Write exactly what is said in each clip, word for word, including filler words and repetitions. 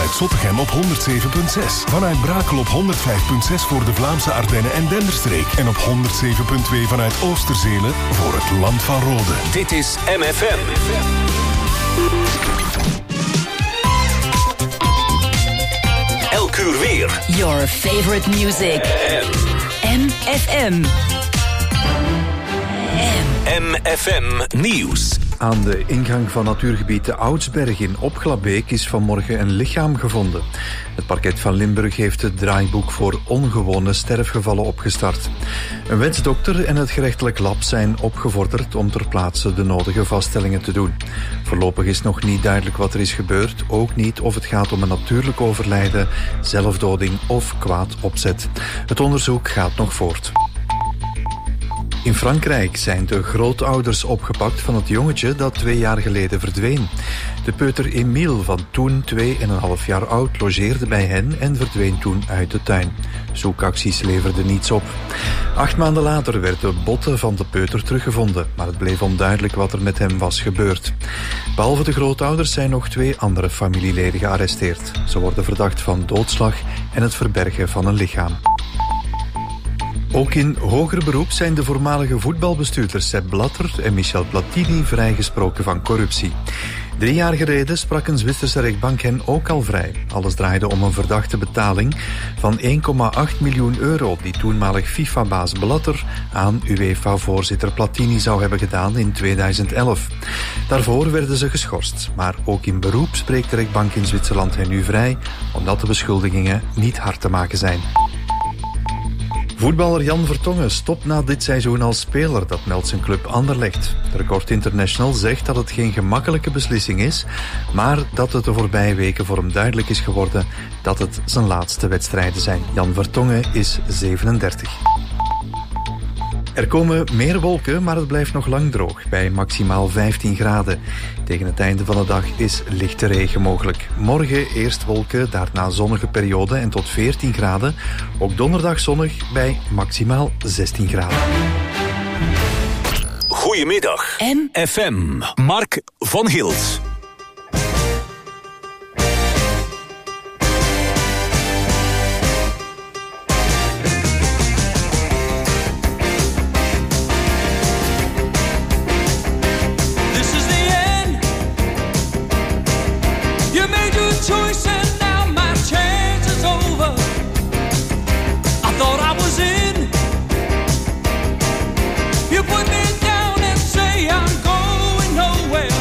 vanuit Zottegem op honderd zeven komma zes. Vanuit Brakel op honderd vijf komma zes voor de Vlaamse Ardennen en Denderstreek. En op honderd zeven komma twee vanuit Oosterzelen voor het Land van Rode. Dit is M F M. Elk uur weer. Your favorite music. M F M. M F M Nieuws. Aan de ingang van natuurgebied de Oudsberg in Opglabeek is vanmorgen een lichaam gevonden. Het parket van Limburg heeft het draaiboek voor ongewone sterfgevallen opgestart. Een wetsdokter en het gerechtelijk lab zijn opgevorderd om ter plaatse de nodige vaststellingen te doen. Voorlopig is nog niet duidelijk wat er is gebeurd, ook niet of het gaat om een natuurlijk overlijden, zelfdoding of kwaad opzet. Het onderzoek gaat nog voort. In Frankrijk zijn de grootouders opgepakt van het jongetje dat twee jaar geleden verdween. De peuter Emile van toen twee en een half jaar oud logeerde bij hen en verdween toen uit de tuin. Zoekacties leverden niets op. Acht maanden later werden botten van de peuter teruggevonden, maar het bleef onduidelijk wat er met hem was gebeurd. Behalve de grootouders zijn nog twee andere familieleden gearresteerd. Ze worden verdacht van doodslag en het verbergen van een lichaam. Ook in hoger beroep zijn de voormalige voetbalbestuurders Sepp Blatter en Michel Platini vrijgesproken van corruptie. Drie jaar geleden sprak een Zwitserse rechtbank hen ook al vrij. Alles draaide om een verdachte betaling van één komma acht miljoen euro... die toenmalig FIFA-baas Blatter aan UEFA-voorzitter Platini zou hebben gedaan in tweeduizend elf. Daarvoor werden ze geschorst. Maar ook in beroep spreekt de rechtbank in Zwitserland hen nu vrij... omdat de beschuldigingen niet hard te maken zijn. Voetballer Jan Vertongen stopt na dit seizoen als speler, dat meldt zijn club Anderlecht. De Record International zegt dat het geen gemakkelijke beslissing is, maar dat het de voorbije weken voor hem duidelijk is geworden dat het zijn laatste wedstrijden zijn. Jan Vertongen is zevenendertig. Er komen meer wolken, maar het blijft nog lang droog, bij maximaal vijftien graden. Tegen het einde van de dag is lichte regen mogelijk. Morgen eerst wolken, daarna zonnige periode en tot veertien graden. Ook donderdag zonnig bij maximaal zestien graden. Goedemiddag. M F M. Mark van Hilt. Choice and now my chance is over. I thought I was in. You put me down and say I'm going nowhere.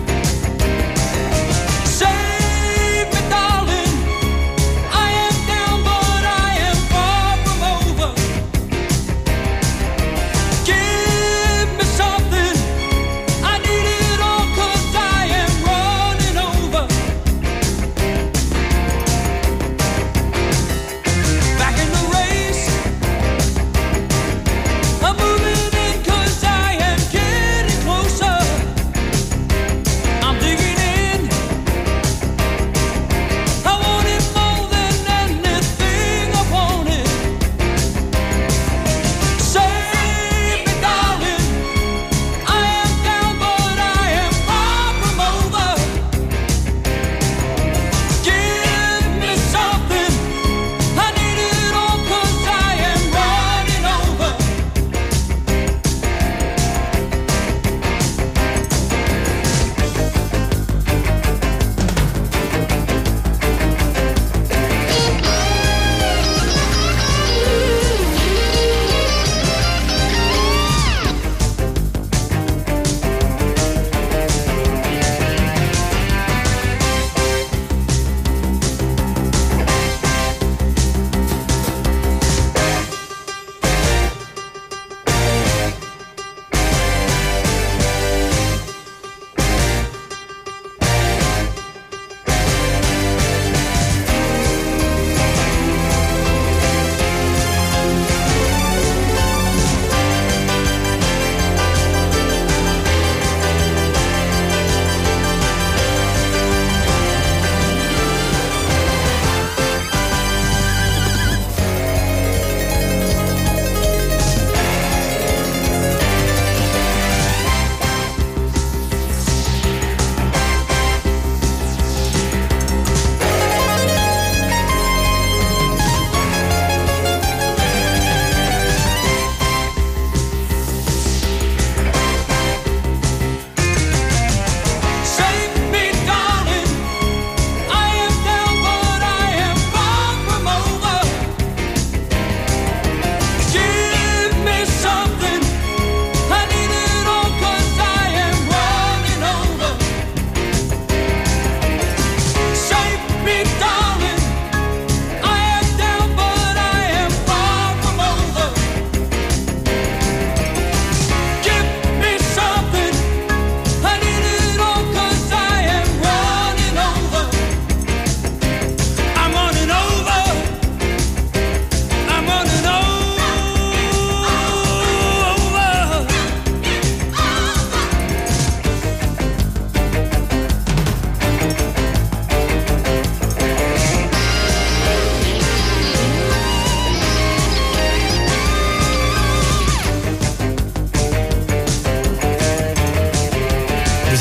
Save me, darling. I am down, but I am far from over. Give me something. I need it all, 'cause I am running over.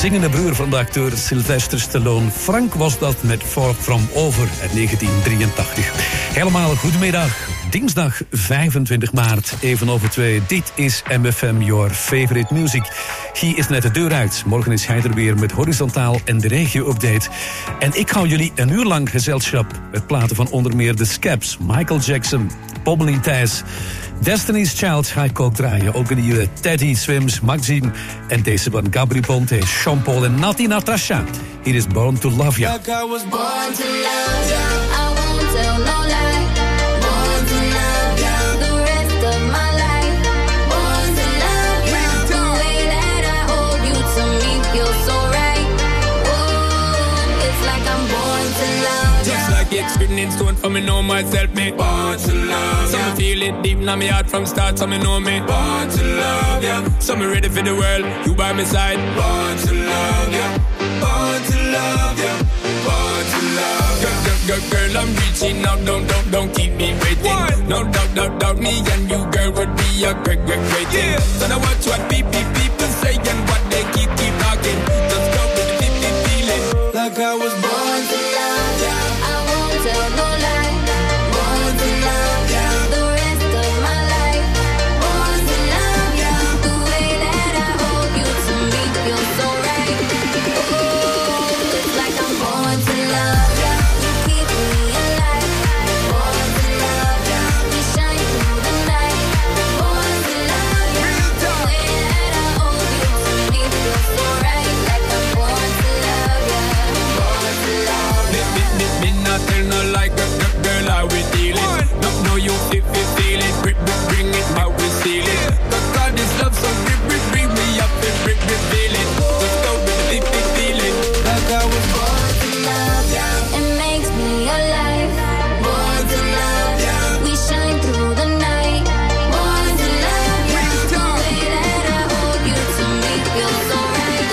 zingende broer van de acteur Sylvester Stallone. Frank was dat met Far From Over uit negentien drieëntachtig. Helemaal goedemiddag. Dinsdag vijfentwintig maart, even over twee. Dit is M F M, your favorite music. Guy is net de deur uit. Morgen is hij er weer met Horizontaal en de regio-update. En ik hou jullie een uur lang gezelschap met platen van onder meer The Scabs, Michael Jackson, Pobbling Thijs, Destiny's Child ga ik ook draaien. Ook een nieuwe Teddy Swims, Maxine en deze van Gabri Ponte, Sean Paul en Nati Natasha. Hier is Born to Love Ya. Like I was born to love ya. I won't tell no lie. Born to love ya. The rest of my life. Born to love ya. The way that I hold you to me feels so right. Whoa, it's like I'm born to love ya. Just like it's written in stone for me know myself, me born to love ya. So me feel it deep in my heart from start, so me know me born to love ya. So me ready for the world, you by my side. Born to love ya. Born to love ya. Born to love ya. Girl, girl, girl, I'm reaching out, don't, don't, don't keep me waiting. What? No doubt, doubt, doubt, me and you, girl, would be a great, great, great thing. Yeah. So now watch what people, people say and what they keep, keep talking. Just go with the deep, deep feeling. Like I was born to love ya. I won't tell no lie. Born to love ya. The rest of my life. Born to love ya. The way that I hold you to me feels so right. Oh, it's like I'm born to love ya. You keep me alive. Born to love ya. We shine through the night. Born to love ya. The way that I hold you to me feels so right. Like I'm born to love ya. Born to love ya. Me, me, me, me not tell no lie, girl, girl, girl, how we dealing. No, no, you feel, feel, feel it. Bring, bring, bring it, how we steal it. Cause God is love, so bring, bring, bring me up and bring, bring, feel it. Just go with the deep, deep feeling. Like I was born to love ya. It makes me alive. Born to love ya. We shine through the night. Born to love ya. The way that I hold you to me feels so right.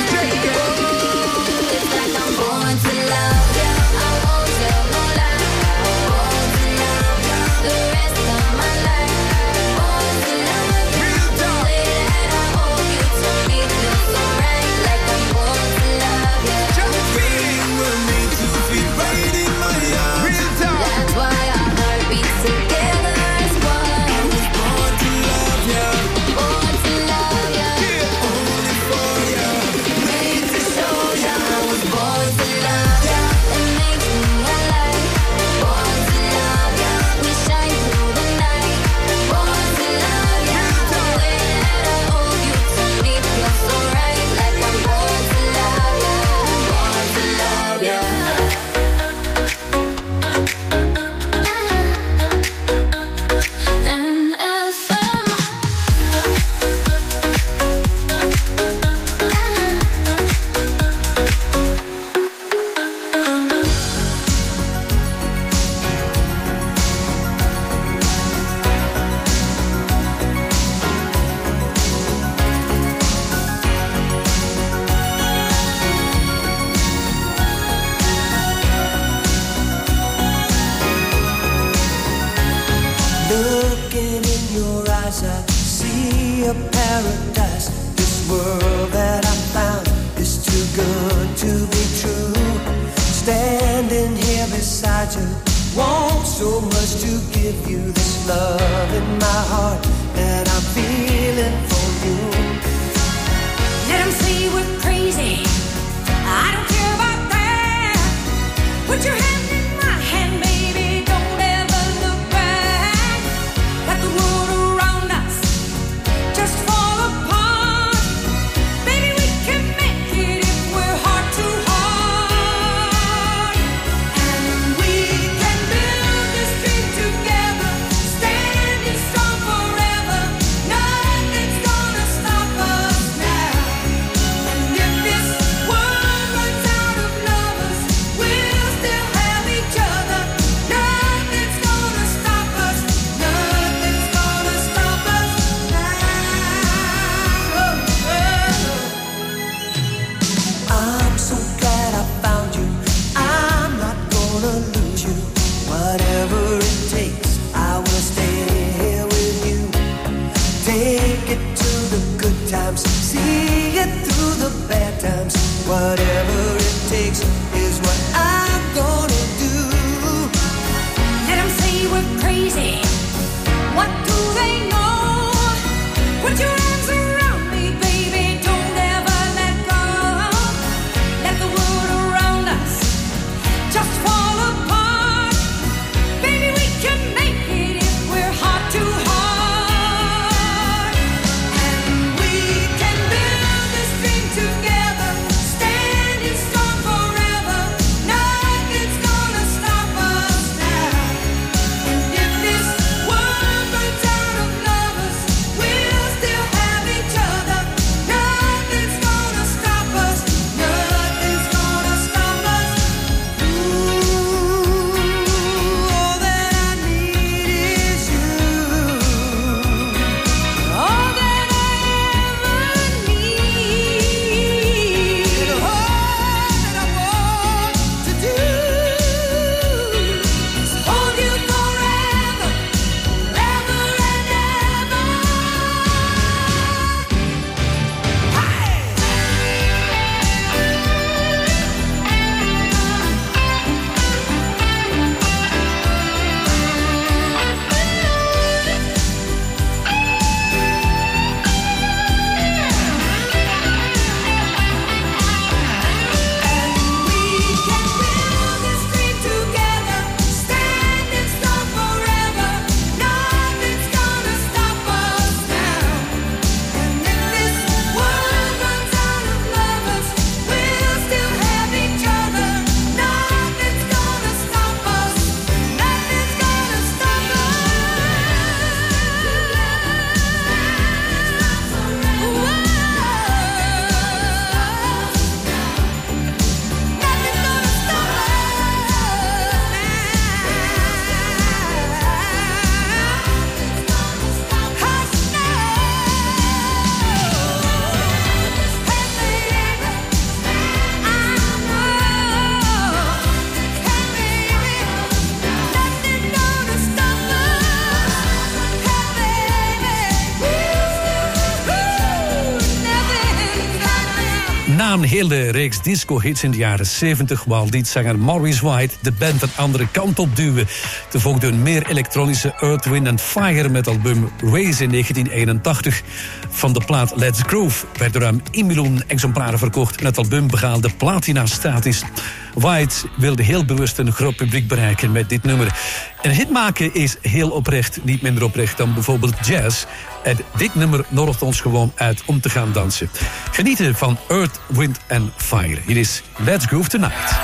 Oh, it's like I'm born to love ya. I won't tell no lie. Born to love ya. The rest of my life. Born to love ya. The way that I hold you to me feels so right. Like I'm born to love ya. Feeling will need to feel right in my arms. That's why our heart beats together as one. I was born to love ya. Born to love ya. Only for ya. Made to show ya. I was born to love ya. It makes me alive. Born to love ya. We shine through the night. Born to love ya. The way that I hold you to me feels so right. Like I'm born to love ya. Born to love ya. M F M. Looking in your eyes, I see a paradise. This world that I found is too good to be true. Standing here beside you, want so much to give you this love in my heart that I'm feeling for you. Let 'em say we're crazy. I don't care about that. Put your hand in my hand, baby. Don't ever look back. Let the world around us just fall apart. Baby, we can make it if we're heart to heart. And we can build this dream together, standing strong forever. Na een hele reeks disco-hits in de jaren zeventig wou liedzanger Maurice White de band een andere kant op duwen. Er volgde een meer elektronische Earth, Wind and Fire met album Race in negentien eenentachtig. Van de plaat Let's Groove werden ruim één miljoen exemplaren verkocht en het album behaalde platina-status. White wilde heel bewust een groot publiek bereiken met dit nummer. En hit maken is heel oprecht, niet minder oprecht dan bijvoorbeeld jazz. En dit nummer nodigt ons gewoon uit om te gaan dansen. Genieten van Earth, Wind and Fire. Hier is Let's Groove Tonight.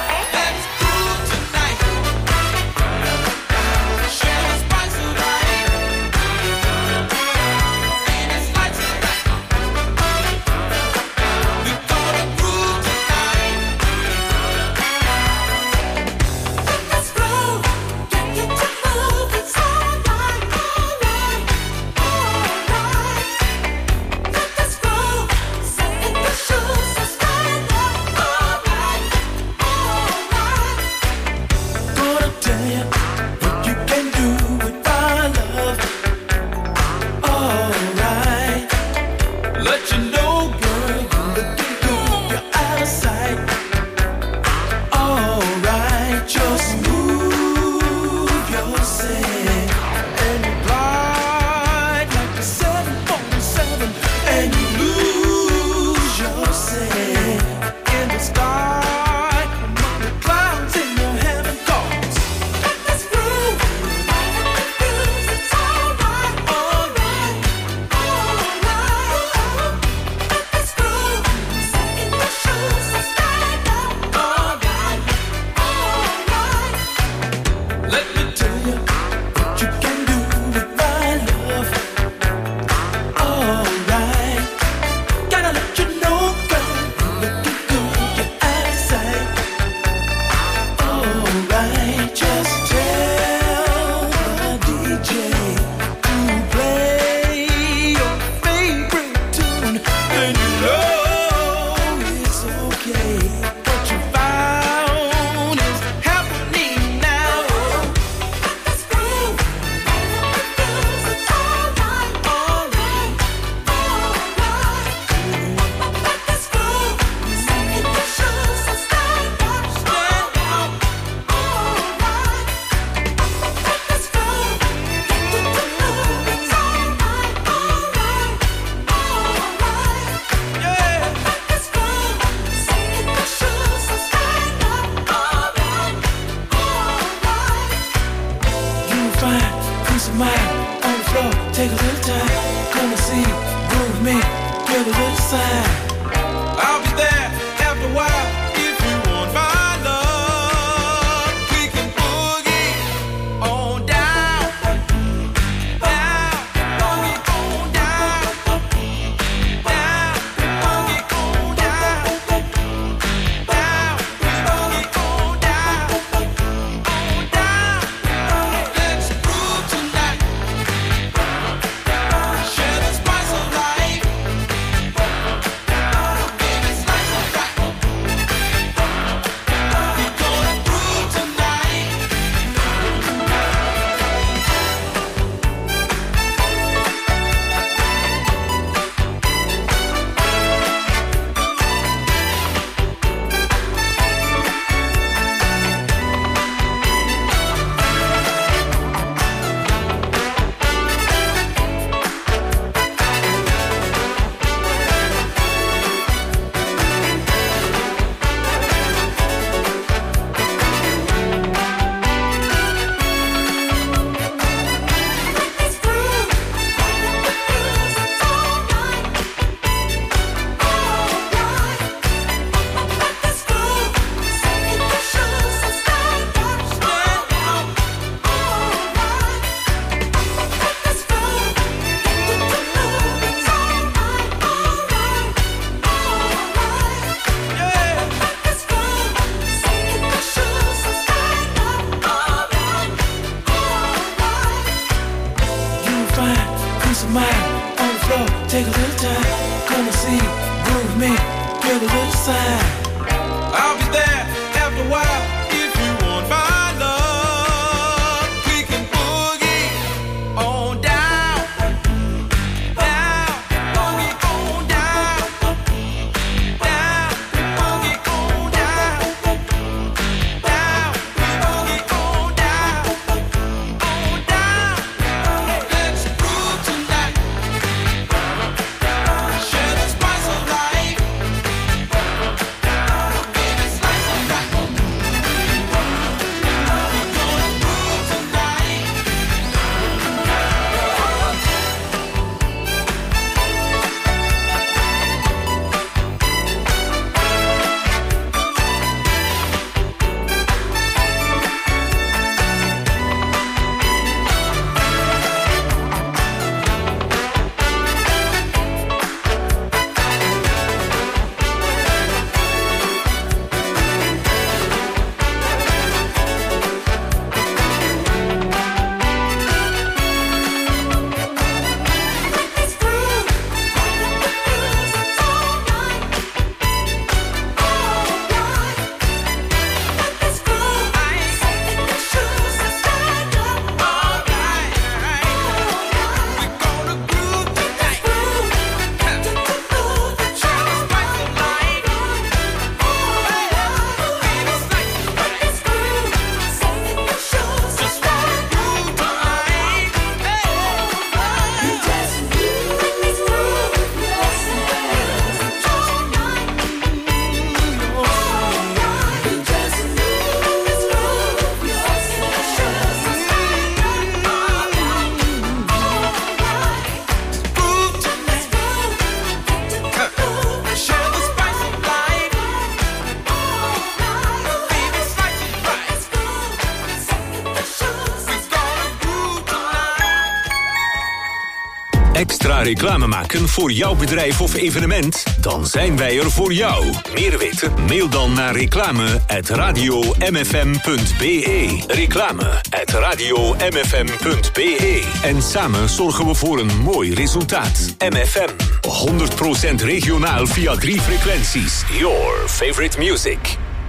Extra reclame maken voor jouw bedrijf of evenement? Dan zijn wij er voor jou. Meer weten? Mail dan naar reclame at radio m f m punt b e. Reclame at radio m f m punt b e. En samen zorgen we voor een mooi resultaat. M F M. honderd procent regionaal via drie frequenties. Your favorite music.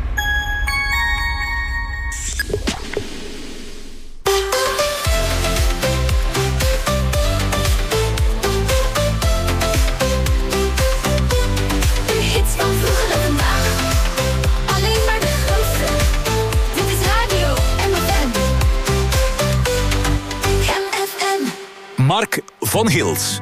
Mark van Gils.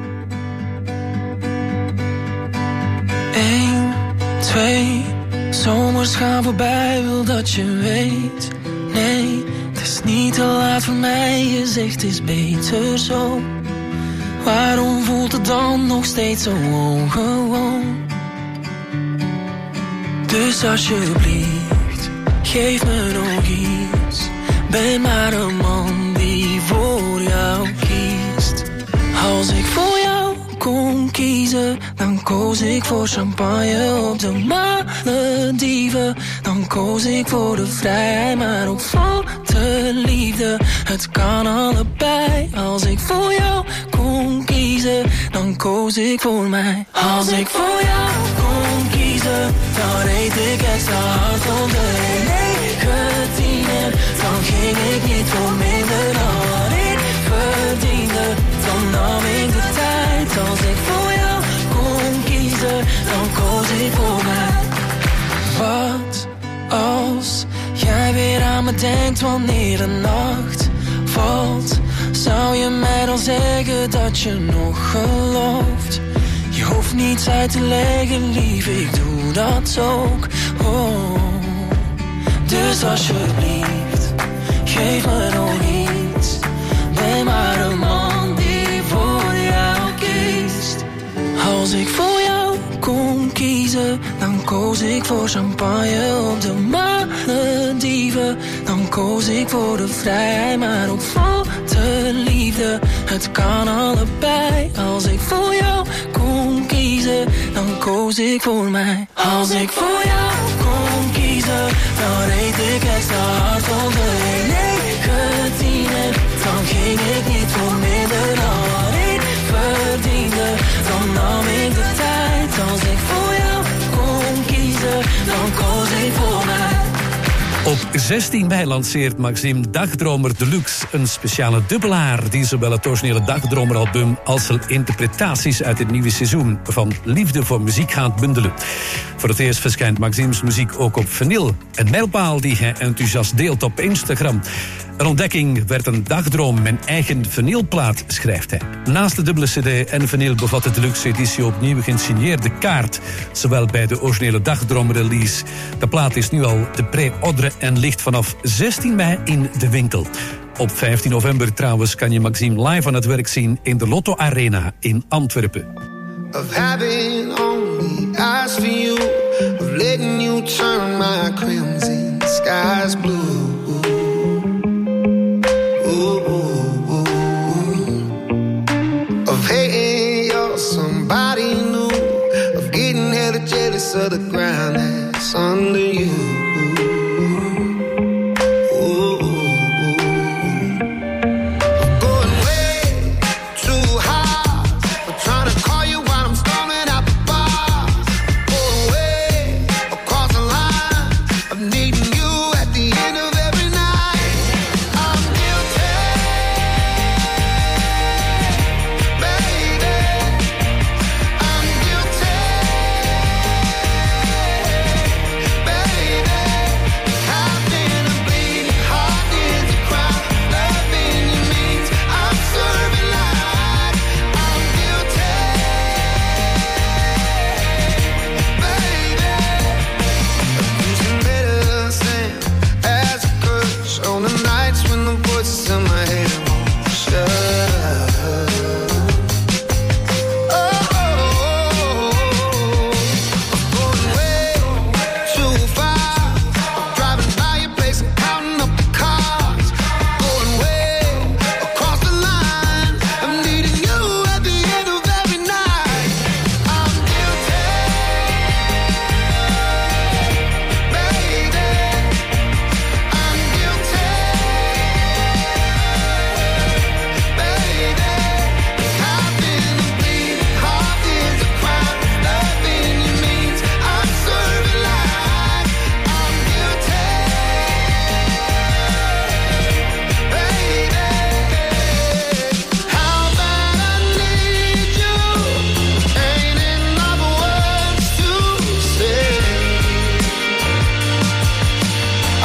Eén, twee, zomers gaan voorbij, wil dat je weet. Nee, het is niet te laat voor mij, je zegt het is beter zo. Waarom voelt het dan nog steeds zo ongewoon? Dus alsjeblieft, geef me nog iets. Ben maar een man die voor jou kiest. Als ik voor jou kon kiezen, dan koos ik voor champagne op de Malediven. Dan koos ik voor de vrijheid, maar ook voor de liefde. Het kan allebei. Als ik voor jou kon kiezen, dan koos ik voor mij. Als ik voor jou kon kiezen, dan reed ik extra hard om de negentien. Dan ging ik niet voor minder dan ik verdiende. Dan nam ik de tijd. Als ik voor jou kon kiezen, dan koos ik voor mij. Wat als jij weer aan me denkt wanneer de nacht valt? Zou je mij dan zeggen dat je nog gelooft? Je hoeft niets uit te leggen, lief, ik doe dat ook. Oh. Dus alsjeblieft, geef me nog iets. Ben maar een man die voor jou kiest. Als ik voor jou kon kiezen, dan koos ik voor champagne op de Malediven. Dan koos ik voor de vrijheid, maar ook voor de liefde. Het kan allebei. Als ik voor jou kon kiezen, dan koos ik voor mij. Als ik voor jou kon kiezen, dan reed ik extra hard om de negentien. Dan ging ik niet voor minder dan ik verdiende. Dan nam ik de tijd. Als ik voor jou kon kiezen, dan koos ik voor mij. Op zestien mei lanceert Maxime Dagdromer Deluxe, een speciale dubbelaar die zowel het originele Dagdromer-album als de interpretaties uit het nieuwe seizoen van Liefde voor Muziek gaat bundelen. Voor het eerst verschijnt Maxime's muziek ook op vinyl, een mijlpaal die hij enthousiast deelt op Instagram. Een ontdekking werd een dagdroom, mijn eigen vinylplaat, schrijft hij. Naast de dubbele cd en vinyl bevat de deluxe editie opnieuw geïnsigneerde kaart, zowel bij de originele Dagdroom-release. De plaat is nu al de pre-ordre en ligt vanaf zestien mei in de winkel. Op vijftien november trouwens kan je Maxime live aan het werk zien in de Lotto Arena in Antwerpen. Of having only eyes for you, of letting you turn my crimson skies blue. Of hating you're somebody new, of getting hella jealous of the ground that's under you. Ooh. I'm going way too hard, I'm trying to call you while I'm storming out the bar. Going way across the line, I need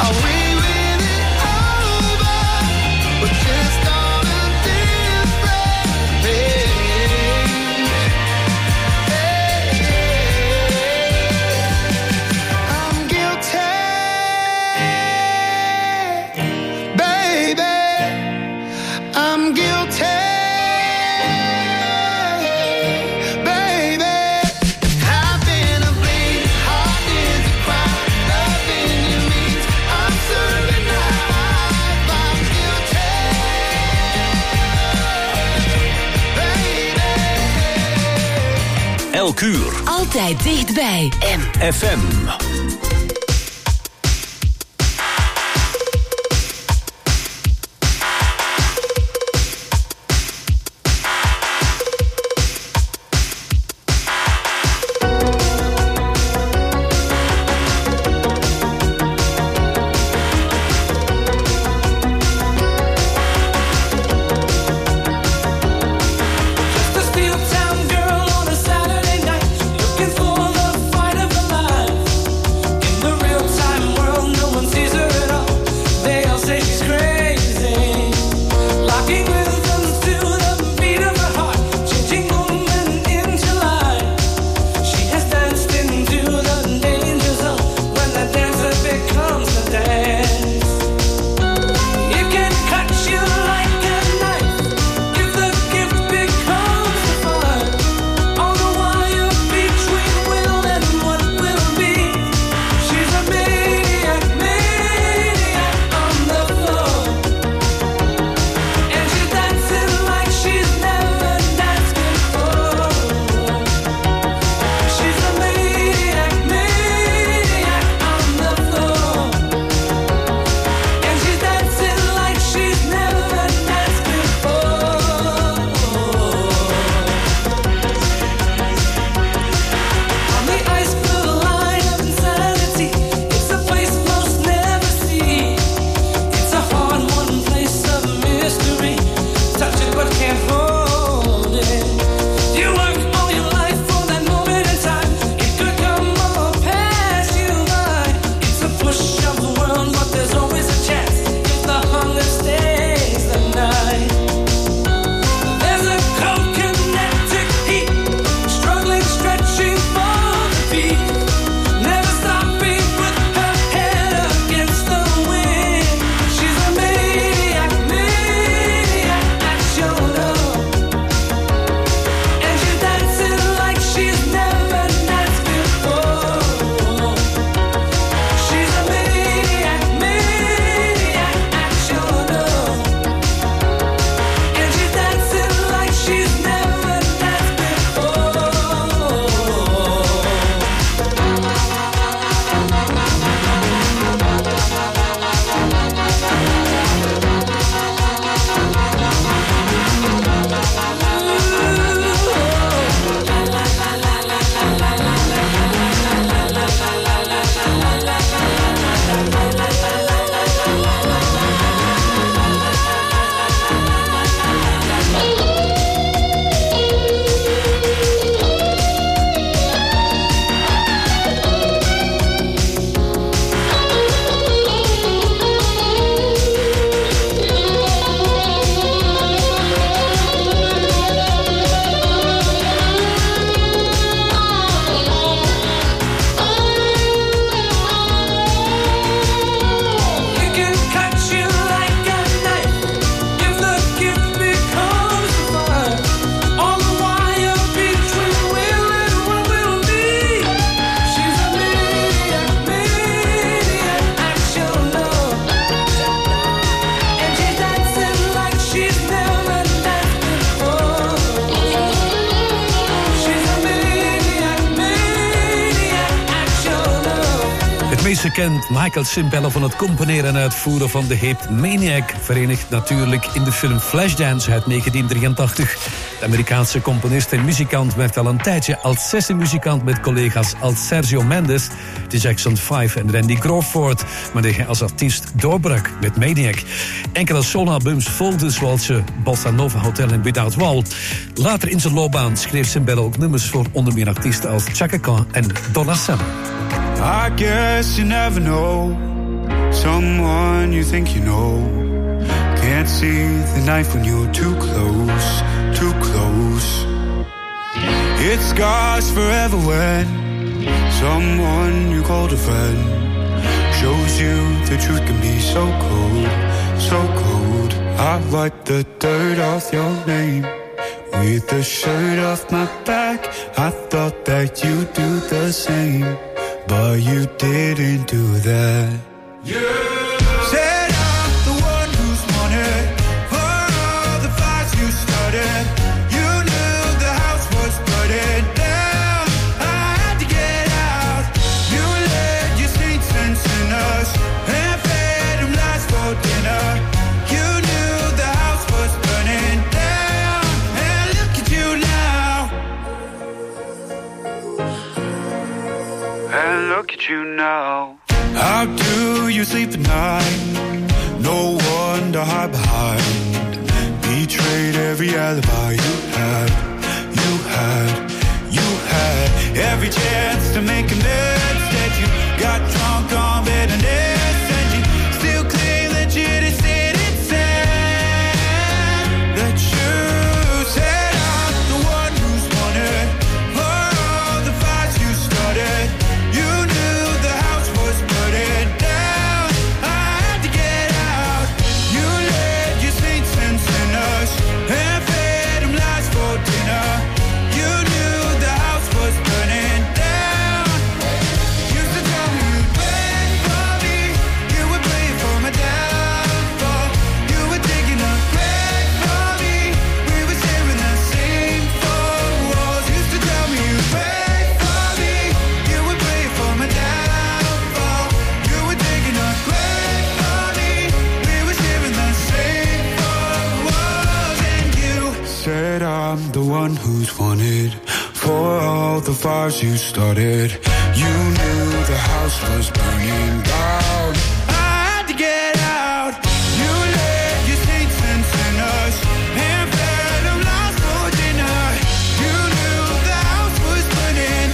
Are we really over? We're just on a different page. I'm guilty, baby. I'm guilty, baby. I've been a bleed, heart is a crime. Loving you means I'm serving life. I'm guilty, baby. Elk uur. Altijd dichtbij. M. F M. Just a steel town girl on a Saturday night, looking for the fight of her life. In the real time world, no one sees her at all. They all say she's crazy, locking rhythms to the beat of her heart, changing woman into life. She has danced into the danger zone when the dancer becomes the dance. It can cut you like a knife if the gift becomes the fire. On the wire between will and what will be. She's a maniac, maniac on the floor. And she's dancing like she's never danced before. She's a maniac, maniac on the floor. And she's dancing like she's never danced before. On the ice blue line of insanity, it's a place most never see. It's a hard-won place of mystery. Touch it but can't hold it. You work all your life for that moment in time. It could come or pass you by. It's a push of the world, but there's always a chance if the hunger stays the night. There's a cold kinetic heat, struggling, stretching for the beat. Never stopping with her head against the wind. She's a maniac, maniac at your door. And she's dancing like she's never danced before. She's a maniac, maniac at your door. And she's dancing like she's never danced before. It can cut you like a knife if the gift becomes the fire. On the wire between will and what will be. She's a maniac, maniac at your door. And she's dancing like she's never danced before. She's a maniac, maniac at your door. Het meest gekend Michael Cimbello van het componeren en uitvoeren van de hit Maniac, verenigd natuurlijk in de film Flashdance uit negentien drieëntachtig. De Amerikaanse componist en muzikant werkt al een tijdje als sessiemuzikant met collega's als Sergio Mendes, de Jackson vijf en Randy Crawford, wanneer hij als artiest doorbrak met Maniac. Enkele soloalbums volgden zoals uh, Bossa Nova Hotel en Without Wall. Later in zijn loopbaan schreef Cimbello ook nummers voor onder meer artiesten als Chaka Khan en Donna Summer. I guess you never know Someone you think you know can't see the knife when you're too close, too close. It scars forever when someone you called a friend shows you the truth can be so cold, so cold. I wiped the dirt off your name with the shirt off my back. I thought that you'd do the same, but you didn't do that. Yeah. Said I'm the one who's wanted for all the fights you started. You knew the house was burning down. I had to get out. You led your saints and sinners and fed them lies for dinner. You knew the house was burning down. And look at you now. And look at you now. How do you sleep at night? No one to hide behind. Betrayed every alibi you had, you had, you had. Every chance to make amends. Instead you got drunk on bitterness, and you still claim that you just didn't say that you said I'm the one who's wanted for all the fights you started. You knew the house was burning down. I had to get out. You led your saints and sinners and fed them lies for dinner. You knew the house was burning down. Used to tell me you'd wait for me. You would play for my downfall. You were digging a grave for me. We were sharing the same four walls. Used to tell me you'd wait for me. You would play for my downfall. You were digging a grave for me. We were sharing the same four walls. And you said I'm the one who's wanted for all the fires you started. You knew the house was burning down. I had to get out. You led your saints and sinners and fed them lies for dinner. You knew the house was burning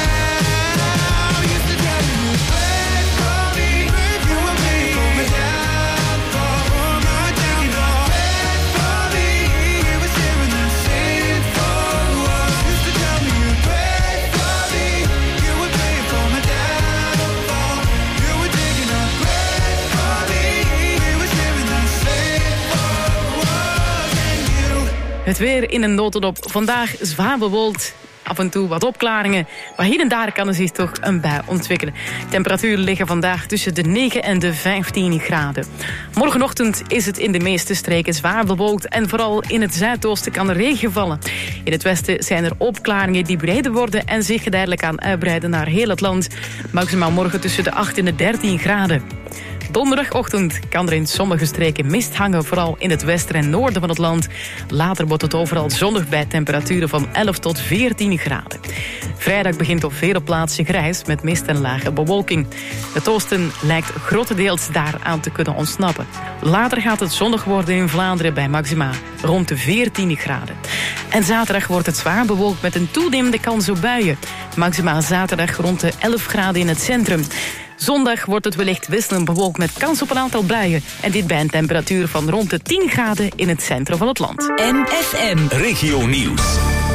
down. Used to tell me you'd wait for me. You were waiting for my downfall, for my downfall. Wait for me. We were sharing the same four walls. Used to tell me you'd wait for me. You were waiting for my downfall. You were digging a grave for me. We were sharing the same four walls. And you. Het weer in een notendop. Vandaag zwaar bewolkt. Af en toe wat opklaringen. Maar hier en daar kan er zich toch een bui ontwikkelen. Temperaturen liggen vandaag tussen de negen en de vijftien graden. Morgenochtend is het in de meeste streken zwaar bewolkt. En vooral in het zuidoosten kan er regen vallen. In het westen zijn er opklaringen die breder worden en zich geleidelijk aan uitbreiden naar heel het land. Maximaal morgen tussen de acht en de dertien graden. Donderdagochtend kan er in sommige streken mist hangen, vooral in het westen en noorden van het land. Later wordt het overal zonnig bij temperaturen van elf tot veertien graden. Vrijdag begint op vele plaatsen grijs met mist en lage bewolking. Het oosten lijkt grotendeels daaraan te kunnen ontsnappen. Later gaat het zonnig worden in Vlaanderen bij maxima rond de veertien graden. En zaterdag wordt het zwaar bewolkt met een toenemende kans op buien. Maxima zaterdag rond de elf graden in het centrum. Zondag wordt het wellicht wisselend bewolkt met kans op een aantal buien. En dit bij een temperatuur van rond de tien graden in het centrum van het land. M F M. Regio Nieuws.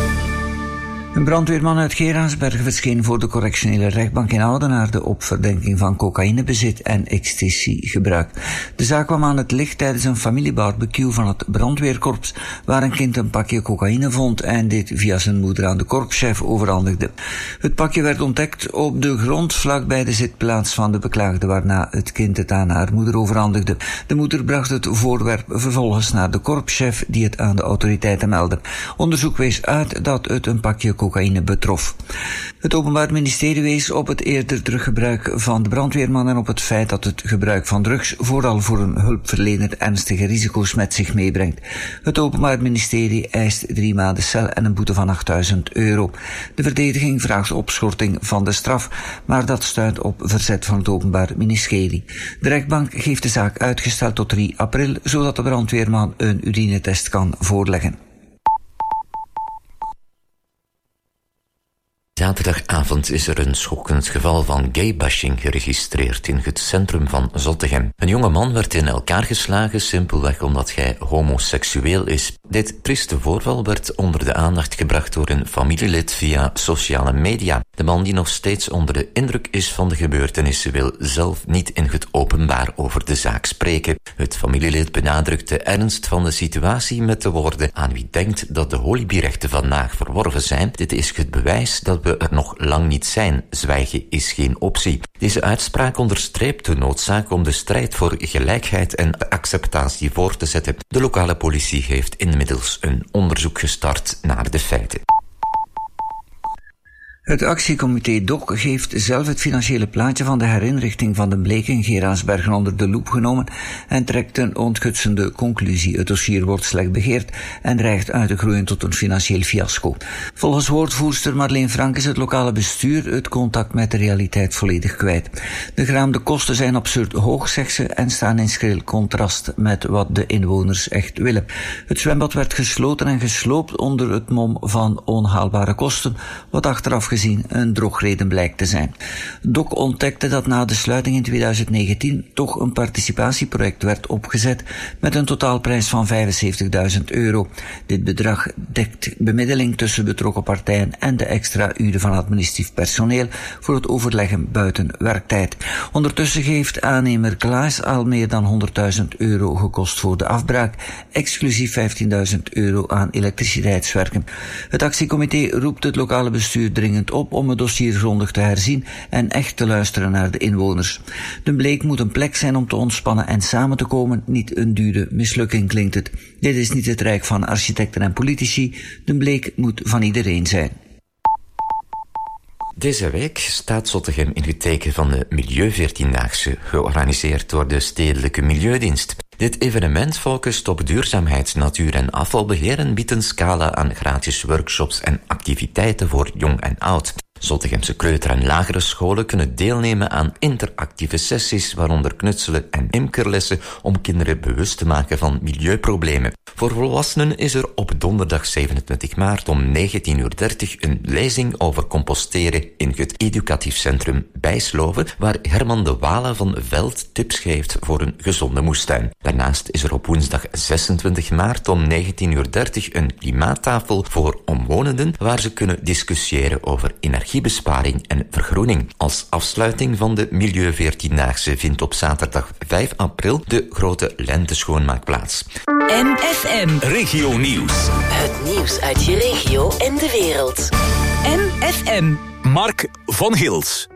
Een brandweerman uit Geraardsbergen verscheen voor de correctionele rechtbank in Oudenaarde op verdenking van cocaïnebezit en ecstasygebruik. De zaak kwam aan het licht tijdens een familiebarbecue van het brandweerkorps, waar een kind een pakje cocaïne vond en dit via zijn moeder aan de korpschef overhandigde. Het pakje werd ontdekt op de grond vlakbij de zitplaats van de beklaagde, waarna het kind het aan haar moeder overhandigde. De moeder bracht het voorwerp vervolgens naar de korpschef, die het aan de autoriteiten meldde. Onderzoek wees uit dat het een pakje cocaïne betrof. Het Openbaar Ministerie wees op het eerder teruggebruik van de brandweerman en op het feit dat het gebruik van drugs vooral voor een hulpverlener ernstige risico's met zich meebrengt. Het Openbaar Ministerie eist drie maanden cel en een boete van achtduizend euro. De verdediging vraagt opschorting van de straf, maar dat stuit op verzet van het Openbaar Ministerie. De rechtbank heeft de zaak uitgesteld tot drie april, zodat de brandweerman een urinetest kan voorleggen. Zaterdagavond is er een schokkend geval van gaybashing geregistreerd in het centrum van Zottegem. Een jonge man werd in elkaar geslagen simpelweg omdat hij homoseksueel is. Dit trieste voorval werd onder de aandacht gebracht door een familielid via sociale media. De man, die nog steeds onder de indruk is van de gebeurtenissen, wil zelf niet in het openbaar over de zaak spreken. Het familielid benadrukt de ernst van de situatie met de woorden: aan wie denkt dat de holibierechten vandaag verworven zijn, dit is het bewijs dat we er nog lang niet zijn. Zwijgen is geen optie. Deze uitspraak onderstreept de noodzaak om de strijd voor gelijkheid en acceptatie voor te zetten. De lokale politie heeft inmiddels een onderzoek gestart naar de feiten. Het actiecomité D O C heeft zelf het financiële plaatje van de herinrichting van de Bleek in Geraardsbergen onder de loep genomen en trekt een onthutsende conclusie. Het dossier wordt slecht beheerd en dreigt uit te groeien tot een financieel fiasco. Volgens woordvoerster Marleen Frank is het lokale bestuur het contact met de realiteit volledig kwijt. De geraamde kosten zijn absurd hoog, zegt ze, en staan in schril contrast met wat de inwoners echt willen. Het zwembad werd gesloten en gesloopt onder het mom van onhaalbare kosten, wat achteraf gezien een drogreden blijkt te zijn. D O C ontdekte dat na de sluiting in twintig negentien toch een participatieproject werd opgezet met een totaalprijs van vijfenzeventigduizend euro. Dit bedrag dekt bemiddeling tussen betrokken partijen en de extra uren van administratief personeel voor het overleggen buiten werktijd. Ondertussen heeft aannemer Klaas al meer dan honderdduizend euro gekost voor de afbraak, exclusief vijftienduizend euro aan elektriciteitswerken. Het actiecomité roept het lokale bestuur dringend op om het dossier grondig te herzien en echt te luisteren naar de inwoners. De Bleek moet een plek zijn om te ontspannen en samen te komen, niet een dure mislukking, klinkt het. Dit is niet het rijk van architecten en politici. De Bleek moet van iedereen zijn. Deze week staat Zottegem in het teken van de Milieuveertiendaagse, georganiseerd door de Stedelijke Milieudienst. Dit evenement focust op duurzaamheid, natuur en afvalbeheer en biedt een scala aan gratis workshops en activiteiten voor jong en oud. Zottegemse kleuter- en lagere scholen kunnen deelnemen aan interactieve sessies, waaronder knutselen en imkerlessen, om kinderen bewust te maken van milieuproblemen. Voor volwassenen is er op donderdag zevenentwintig maart om negentien uur dertig een lezing over composteren in het educatief centrum Bijsloven, waar Herman de Wale van Veld tips geeft voor een gezonde moestuin. Daarnaast is er op woensdag zesentwintig maart om negentien uur dertig een klimaattafel voor omwonenden, waar ze kunnen discussiëren over energiebesparing en vergroening. Als afsluiting van de Milieuveertiendaagse vindt op zaterdag vijf april de grote lenteschoonmaak plaats. M F M. Regio Nieuws. Het nieuws uit je regio en de wereld. M F M. Mark van Gils.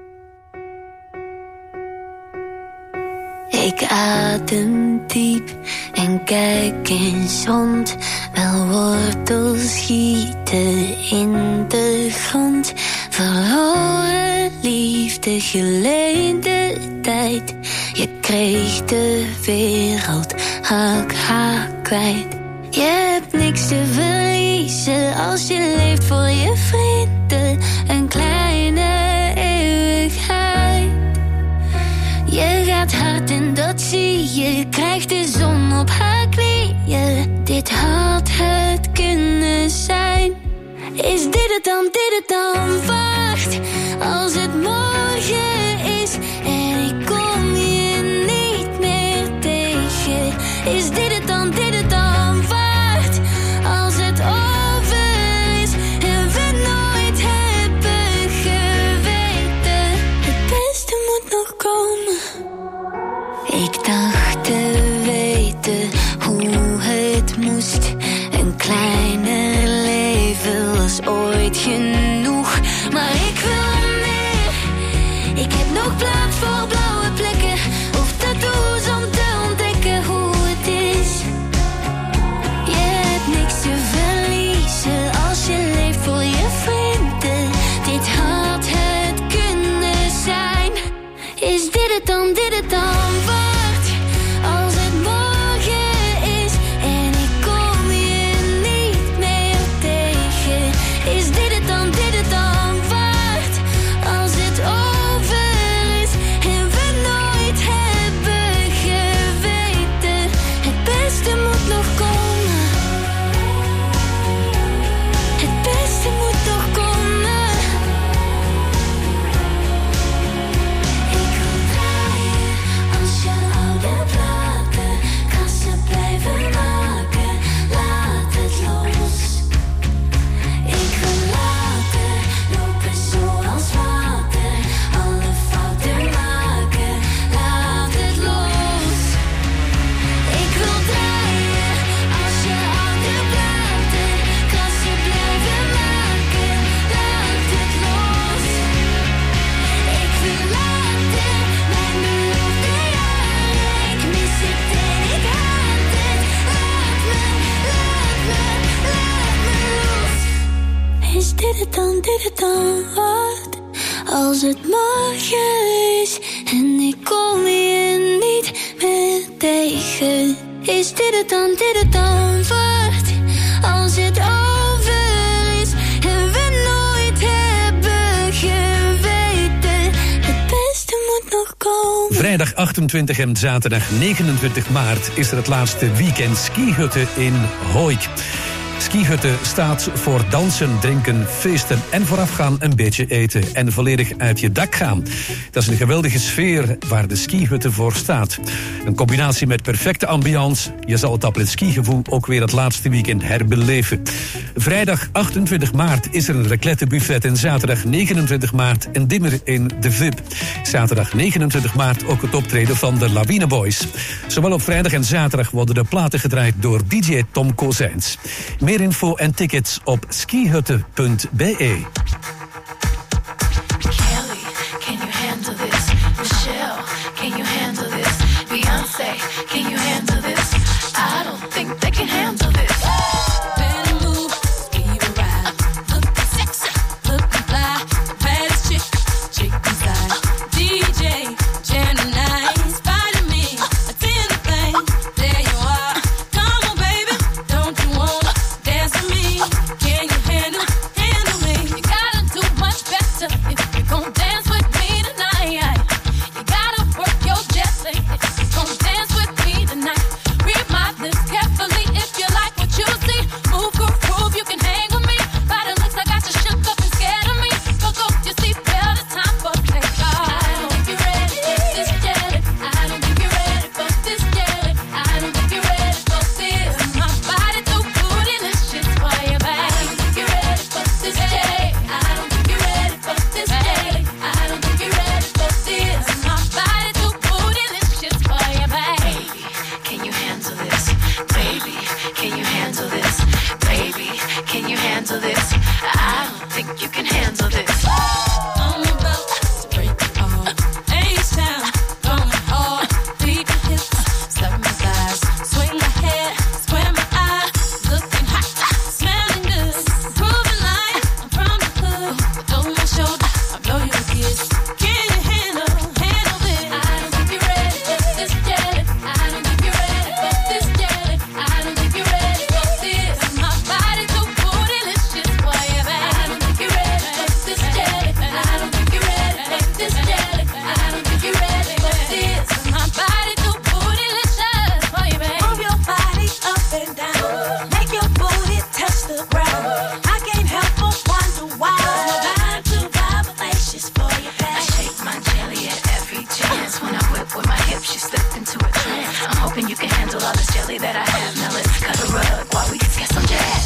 Ik adem diep en kijk eens rond. Wel wortels schieten in de grond. Verloren liefde, geleende tijd. Je kreeg de wereld hak, hak kwijt. Je hebt niks te verliezen als je leeft voor je vrienden. Een kleine eeuwigheid. Je gaat hard en dat zie je. Je krijgt de zon op haar knieën. Dit had het kunnen zijn. Is dit het dan, dit het dan? Wacht, als het morgen is en ik kom je niet meer tegen. Is dit het dan, dit het dan? Wacht, als het over is en we nooit hebben geweten. Het beste moet nog komen. Ik dacht te weten hoe het moest. Een kleiner leven was ooit genoeg. Maar ik wil meer. Ik heb nog plaats voor blauwe plekken of tattoos om te ontdekken hoe het is. Je hebt niks te verliezen als je leeft voor je vrienden. Dit had het kunnen zijn. Is dit het dan, dit het dan? Wacht, als het morgen is en ik kom je niet meer tegen. Is dit het dan, dit het dan? Wacht, het dan, dit het dan wordt? Als het morgen is en ik kom je niet meer tegen. Is dit het dan, dit het dan wordt? Als het over is en we nooit hebben geweten. Het beste moet nog komen. Vrijdag achtentwintig en zaterdag negenentwintig maart is er het laatste weekend skihutten in Hooik. Skihutten staat voor dansen, drinken, feesten en voorafgaan een beetje eten en volledig uit je dak gaan. Dat is een geweldige sfeer waar de skihutten voor staat. Een combinatie met perfecte ambiance. Je zal het après ski-gevoel ook weer het laatste weekend herbeleven. Vrijdag achtentwintig maart is er een raclette buffet en zaterdag negenentwintig maart een dimmer in de V I P. Zaterdag negenentwintig maart ook het optreden van de Lawine Boys. Zowel op vrijdag en zaterdag worden de platen gedraaid door D J Tom Kozijns. Meer info en tickets op skihutten punt b e. Kelly, can you handle this? Michelle, can you handle this? Beyonce, can you handle this? I don't think they can handle this. Better move, even ride. Looking sexy, looking fly. The baddest chick, chick inside. D J, Gemini, inspired me. Attend the thing, there you are. Come on, baby, don't you wanna dance with me? Can you handle, handle me? You gotta do much better if you're gonna dance with me tonight. You gotta work your jelly if you're gonna dance with me tonight. Read my lips carefully if you like what you see. Move, groove, groove, you can hang with me. By the looks I got you shook up and scared of me. Fuck off your seatbelt, it's time for takeoff. I don't think you're ready for this jelly. I don't think you're ready for this jelly. I don't think you're ready for this. My body too good and this shit's for you, babe. I don't think you're ready for this jelly. I don't think you're ready for this jelly. I don't think you're ready for this. My body too good and this shit's for you, babe. Can you handle this? Baby, can you handle this? Baby, can you handle this? I don't think you can handle this. I'm about to break it all. H-Town, going hard. Beat the hips, step my thighs. Swing my head, square my eyes. Looking hot, smelling good. Proving like I'm from the hood. Over my shoulder, I blow you a kiss. Can you handle, handle this? I don't think you're ready for this jelly. I don't think you're ready for this jelly. I don't think you're ready for this. My body too good and this shit's for you, babe. I don't think you're ready for this jelly. I don't think you're ready for this jelly. I don't think you're ready for this. My body too good and this shit's for you, babe. Move your body up and down. Make your booty touch the ground. I can't help but wonder why. My vibe too vibrations for you, I babe. shake my jelly at every chance. When I whip with my hips, you slip into a trance. I'm hoping you can handle all this jelly that I have. Now let's cut a rug while we get some jazz.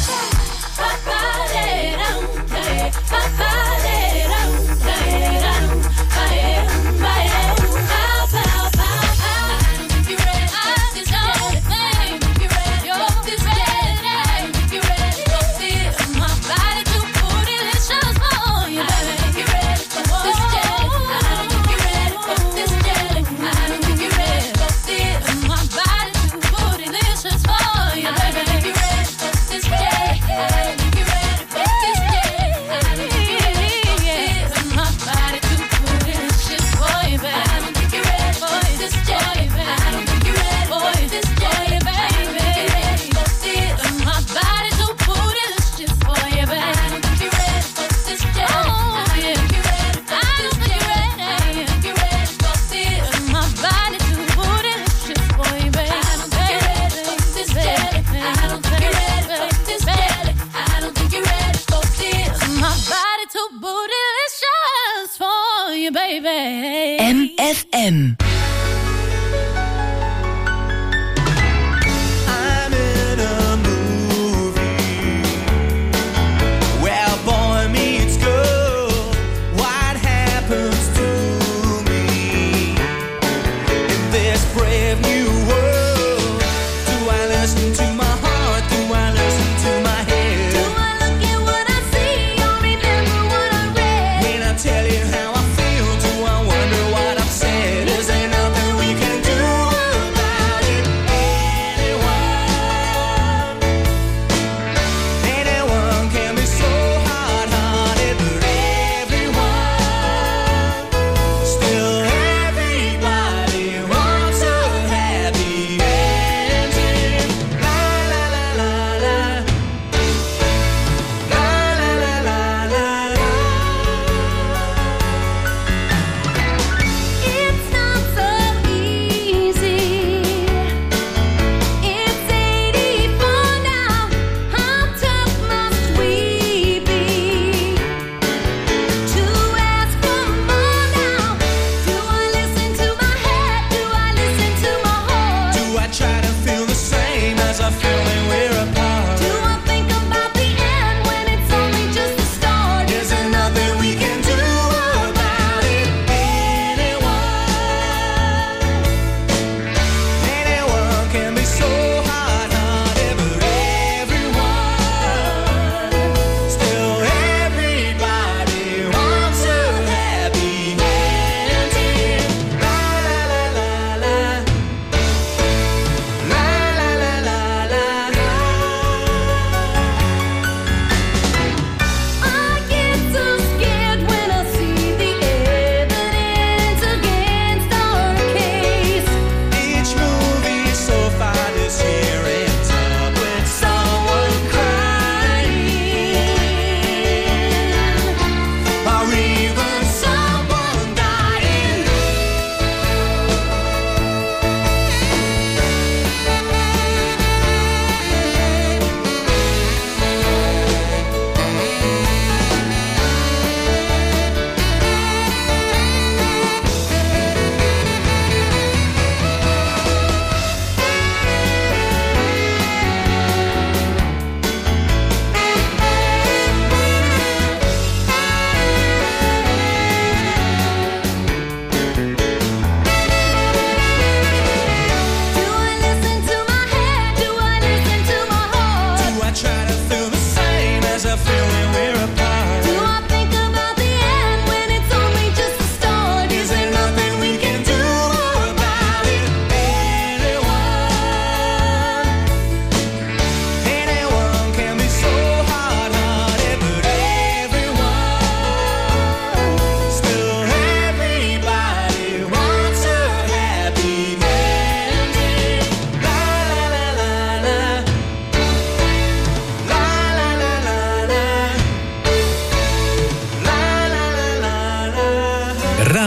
M F M. I'm in a movie where boy meets girl. What happens to me in this brave new world? Do I listen to my heart? Do I listen to my head? Do I look at what I see or remember what I read? When I tell you how I feel, do I wonder what I've said? Is it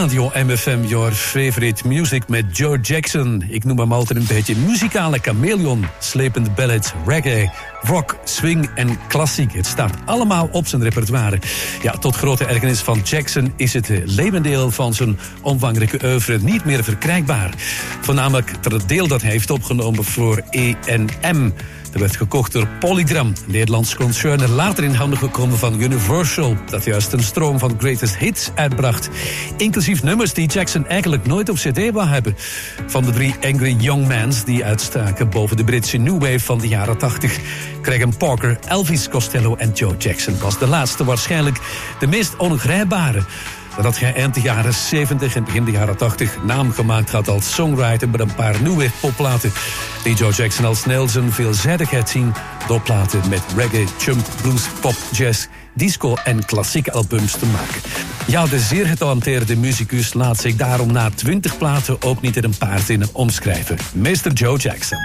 Radio M F M, your favorite music met Joe Jackson. Ik noem hem altijd een beetje muzikale chameleon. Slepende ballads, reggae, rock, swing en klassiek. Het staat allemaal op zijn repertoire. Ja, tot grote ergernis van Jackson is het levendeel van zijn omvangrijke oeuvre niet meer verkrijgbaar. Voornamelijk het deel dat hij heeft opgenomen voor E en M. Dat werd gekocht door Polygram, een Nederlands concern, en later in handen gekomen van Universal, dat juist een stroom van greatest hits uitbracht. Inclusief nummers die Jackson eigenlijk nooit op cd wou hebben. Van de drie Angry Young Mans die uitstaken boven de Britse new wave van de jaren tachtig. Graham Parker, Elvis Costello en Joe Jackson was de laatste, waarschijnlijk de meest ongrijpbare. Dat hij eind de jaren zeventig en begin de jaren tachtig naam gemaakt had als songwriter met een paar nieuwe popplaten die Joe Jackson al snel zijn veelzijdigheid zien door platen met reggae, chump, blues, pop, jazz, disco en klassieke albums te maken. Ja, de zeer getalenteerde muzikus laat zich daarom na twintig platen ook niet in een paar zinnen omschrijven. meester Joe Jackson.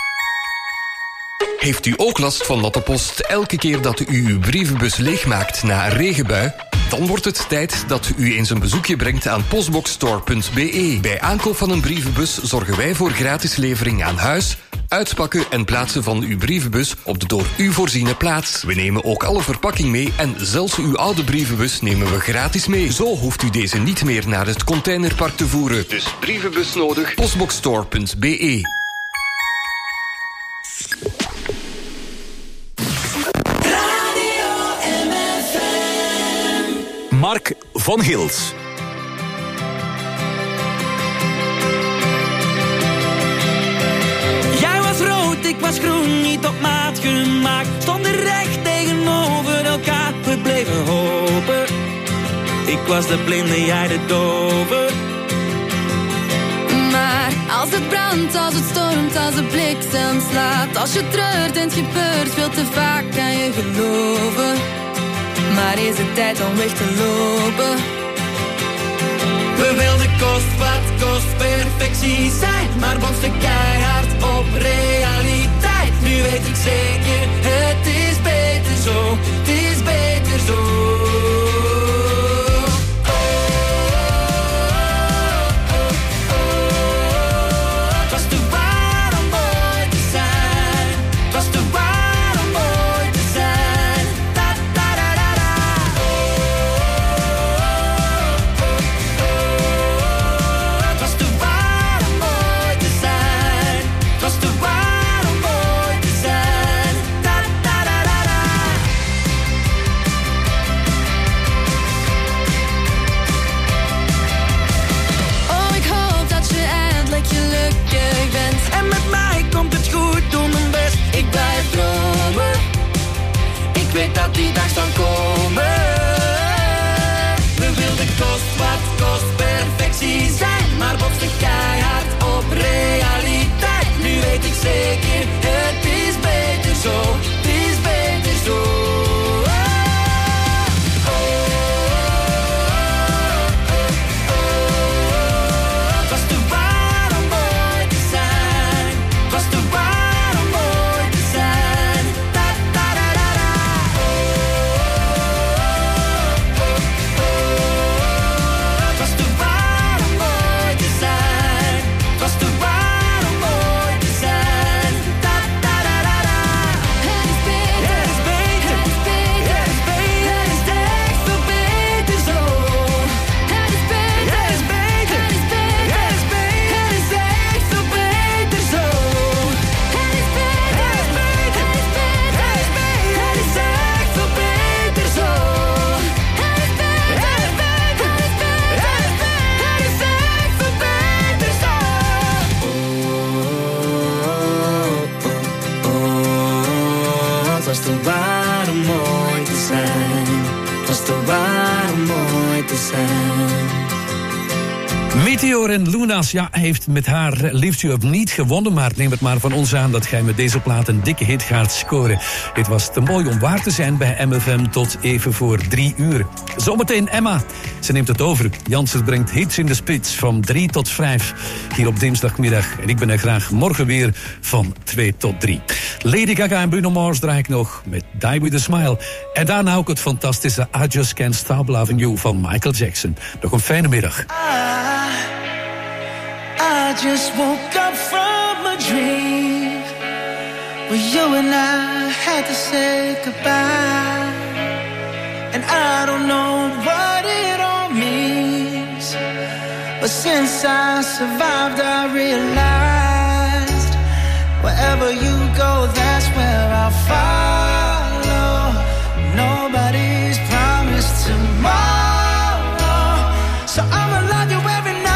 Heeft u ook last van natte post elke keer dat u uw brievenbus leegmaakt na een regenbui? Dan wordt het tijd dat u eens een bezoekje brengt aan postboxstore punt b e. Bij aankoop van een brievenbus zorgen wij voor gratis levering aan huis, uitpakken en plaatsen van uw brievenbus op de door u voorziene plaats. We nemen ook alle verpakking mee en zelfs uw oude brievenbus nemen we gratis mee. Zo hoeft u deze niet meer naar het containerpark te voeren. Dus brievenbus nodig, postboxstore punt b e. Mark van Gils. Jij was rood, ik was groen, niet op maat gemaakt. Stonden recht tegenover elkaar, we bleven hopen. Ik was de blinde, jij de dove. Maar als het brandt, als het stormt, als de bliksem slaat, als je treurt en het gebeurt veel te vaak, kan je geloven. Maar is het tijd om weg te lopen? We wilden kost wat kost perfectie zijn, maar botsten keihard op realiteit. Nu weet ik zeker, het is beter zo, het is beter zo. Het was te waar om mooi te zijn, het was te waar om mooi te zijn. Da, da, da, da, da. Het was te waar om mooi te zijn, het was te waar om mooi te zijn. Da, da, da, da, da. Oh, ik hoop dat je eindelijk gelukkig bent. En met mij komt het goed, doe mijn best, ik blijf dromen. Ik weet dat die dag zal komen. We wilden kost wat kost perfectie zijn, maar botsten keihard op realiteit. Nu weet ik zeker, het is beter zo, het is beter zo. Het was te waar om mooi te zijn, het was te waar om mooi te zijn. Da, da, da, da, da. Het was te waar om mooi te zijn, het was te waar om mooi te zijn. Da, da, da, da, da. Het is beter, Het is beter, het is beter, het is beter, het is echt veel beter zo. Het is beter, het is beter, het is beter, het is beter, het is echt veel beter zo. Het is beter, het is beter, het is beter, het is beter, het is echt veel beter zo. Het is beter, het is beter, het is beter, het is beter. het is echt veel beter zo. Het was te waar om mooi te zijn. Het was te waar om mooi te zijn. Meteor en Lunas, ja, heeft met haar Lift You Up niet gewonnen, maar neem het maar van ons aan dat gij met deze plaat een dikke hit gaat scoren. Het was te mooi om waar te zijn bij M F M tot even voor drie uur. Zometeen Emma, ze neemt het over. Jansen brengt hits in de spits van drie tot vijf hier op dinsdagmiddag. En ik ben er graag morgen weer van twee tot drie. Lady Gaga en Bruno Mars draai ik nog met Die With A Smile. En daarna ook het fantastische I Just Can't Stop Loving You van Michael Jackson. Nog een fijne middag. I just woke up from a dream where you and I had to say goodbye. And I don't know what it all means, but since I survived I realized wherever you go, that's where I'll follow. Nobody's promised tomorrow, so I'ma love you every night.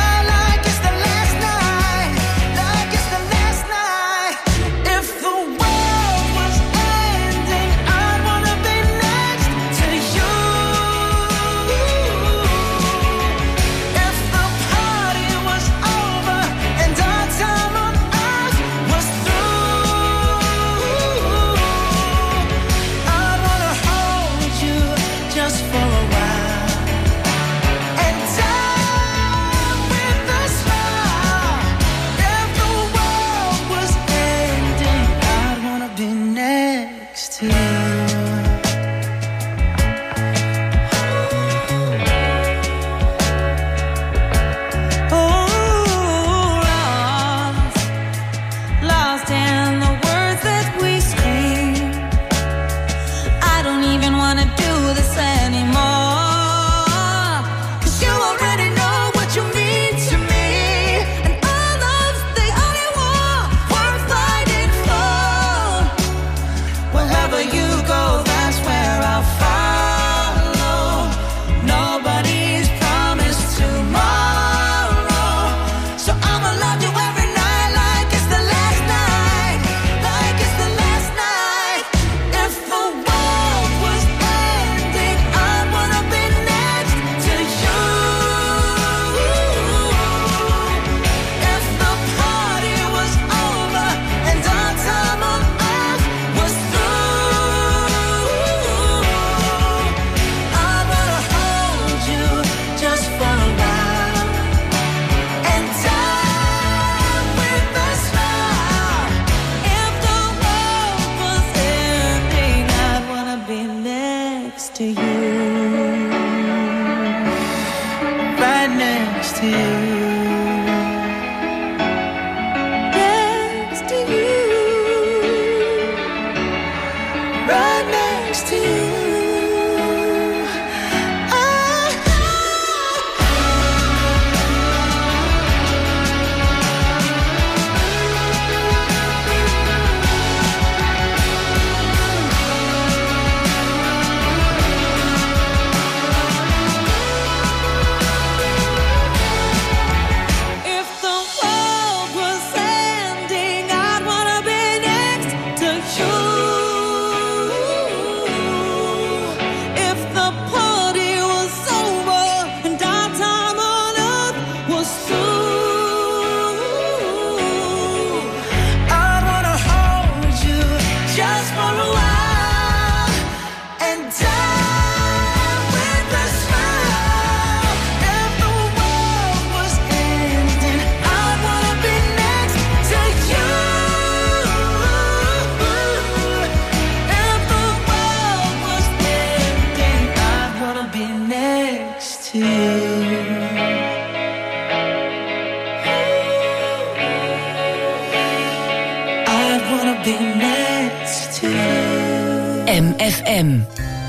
M F M.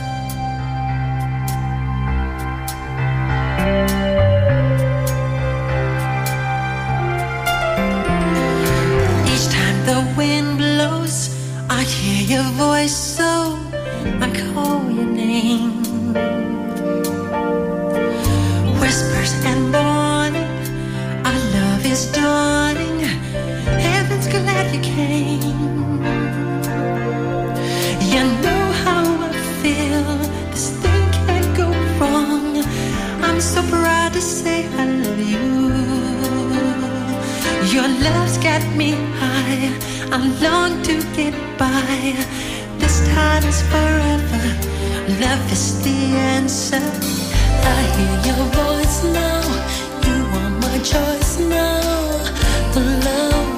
Each time the wind blows, I hear your voice, so I call your name. Whispers and morning, our love is dawning. Heaven's glad you came. You know how I feel. This thing can't go wrong. I'm so proud to say I love you. I long to get by. This time is forever. Love is the answer. I hear your voice now. You are my choice now. The love